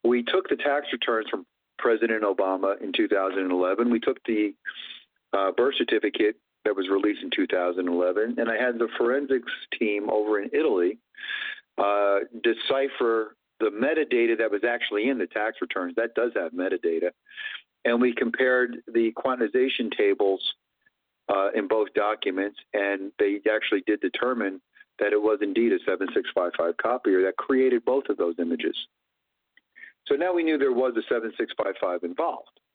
we took the tax returns from President Obama in 2011. We took the birth certificate that was released in 2011, and I had the forensics team over in Italy decipher the metadata that was actually in the tax returns. That does have metadata. And we compared the quantization tables in both documents, and they actually did determine that it was indeed a 7655 copier that created both of those images. So now we knew there was a 7655 involved.